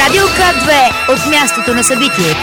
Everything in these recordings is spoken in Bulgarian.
Радио К2 от мястото на събитието.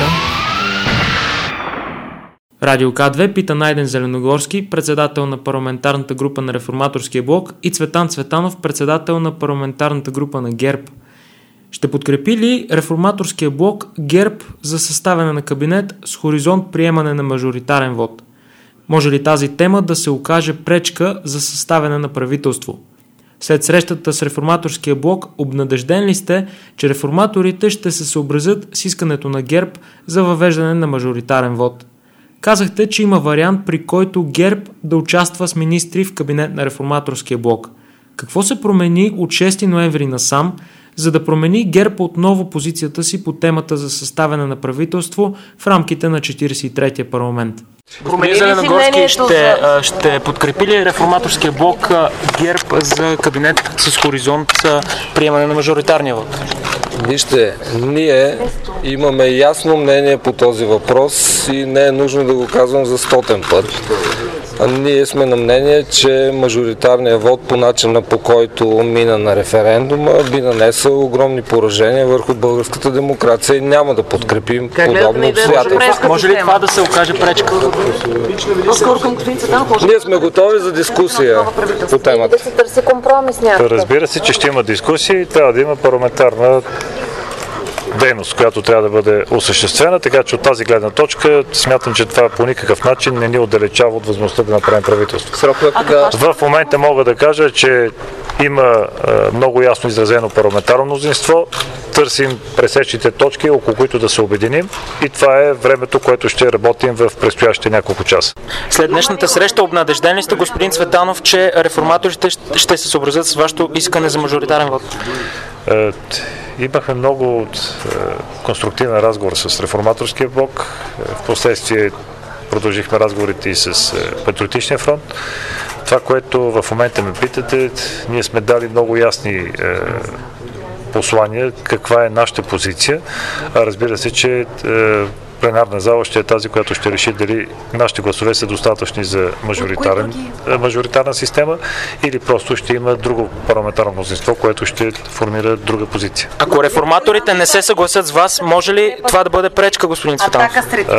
Радио К2 пита Найден Зеленогорски, председател на парламентарната група на Реформаторския блок, и Цветан Цветанов, председател на парламентарната група на ГЕРБ. Ще подкрепи ли Реформаторския блок ГЕРБ за съставяне на кабинет с хоризонт приемане на мажоритарен вод? Може ли тази тема да се окаже пречка за съставяне на правителство? След срещата с Реформаторския блок, обнадежден ли сте, че реформаторите ще се съобразят с искането на ГЕРБ за въвеждане на мажоритарен вод? Казахте, че има вариант, при който ГЕРБ да участва с министри в кабинет на Реформаторския блок. Какво се промени от 6 ноември насам, за да промени ГЕРБ отново позицията си по темата за съставяне на правителство в рамките на 43-я парламент? Господин Зеленогорски, ще подкрепи ли Реформаторския блок ГЕРБ за кабинет с хоризонт приемане на мажоритарния вод? Вижте, ние имаме ясно мнение по този въпрос и не е нужно да го казвам за 100-тен път. Ние сме на мнение, че мажоритарният вод по начина, по който мина на референдума, би нанесъл огромни поражения върху българската демокрация и няма да подкрепим подобно обстоятелство. Може ли това да се окаже пречка? Ние сме готови за дискусия по темата. Разбира се, че ще има дискусии, трябва да има парламентарна дейност, която трябва да бъде осъществена, така че от тази гледна точка смятам, че това по никакъв начин не ни отдалечава от възможността да направим правителство. В момента мога да кажа, че има много ясно изразено парламентарно мнозинство, търсим пресечните точки, около които да се обединим, и това е времето, което ще работим в предстоящите няколко часа. След днешната среща, обнадежден ли сте, господин Цветанов, че реформаторите ще се съобразят с вашето искане за мажоритарен вод? Имахме много конструктивен разговор с Реформаторския блок. Впоследствие продължихме разговорите и с Патриотичния фронт. Това, което в момента ме питате, ние сме дали много ясни послания каква е нашата позиция. Разбира се, че пленарна зала ще е тази, която ще реши дали нашите гласове са достатъчни за мажоритарна система или просто ще има друго парламентарно мнозинство, което ще формира друга позиция. Ако реформаторите не се съгласят с вас, може ли това да бъде пречка, господин Цветанов?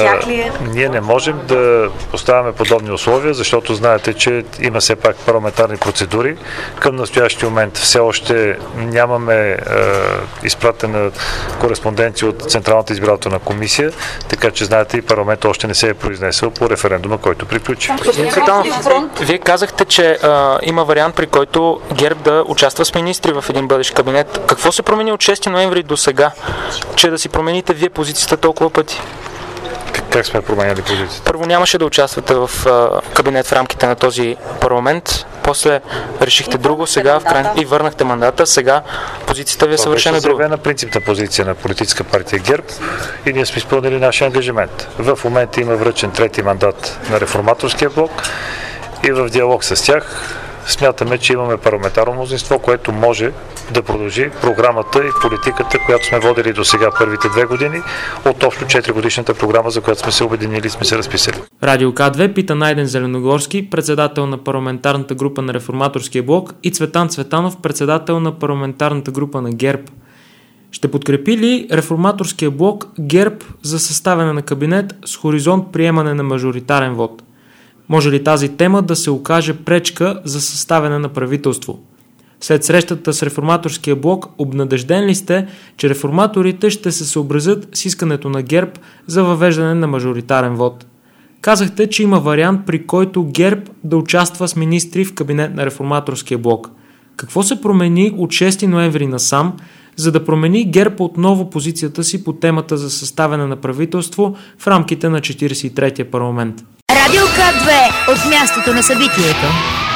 Ние не можем да поставяме подобни условия, защото знаете, че има все пак парламентарни процедури. Към настоящия момент все още нямаме изпратена кореспонденция от Централната избирателна комисия, така че знаете, и парламент още не се е произнесъл по референдума, който приключи. Господин Цветанов, вие казахте, че има вариант, при който ГЕРБ да участва с министри в един бъдещ кабинет. Какво се промени от 6 ноември до сега, че да си промените вие позицията толкова пъти? Как сме променяли позицията? Първо нямаше да участвате в кабинет в рамките на този парламент, после решихте друго, сега и върнахте мандата, сега позицията ви е съвършено друга. Това беше принципна позиция на политическа партия ГЕРБ и ние сме изпълнили нашия ангажимент. В момента има връчен трети мандат на Реформаторския блок и в диалог с тях смятаме, че имаме парламентарно мнозинство, което може да продължи програмата и политиката, която сме водили до сега първите 2 години, от общо 4-годишната програма, за която сме се обединили и сме се разписали. Радио К2 пита Найден Зеленогорски, председател на парламентарната група на Реформаторския блок, и Цветан Цветанов, председател на парламентарната група на ГЕРБ. Ще подкрепи ли Реформаторския блок ГЕРБ за съставяне на кабинет с хоризонт приемане на мажоритарен вод? Може ли тази тема да се окаже пречка за съставяне на правителство? След срещата с Реформаторския блок, обнадежден ли сте, че реформаторите ще се съобразят с искането на ГЕРБ за въвеждане на мажоритарен вод? Казахте, че има вариант, при който ГЕРБ да участва с министри в кабинет на Реформаторския блок. Какво се промени от 6 ноември насам, за да промени ГЕРБ отново позицията си по темата за съставяне на правителство в рамките на 43-я парламент? Радио К2 от мястото на събитието.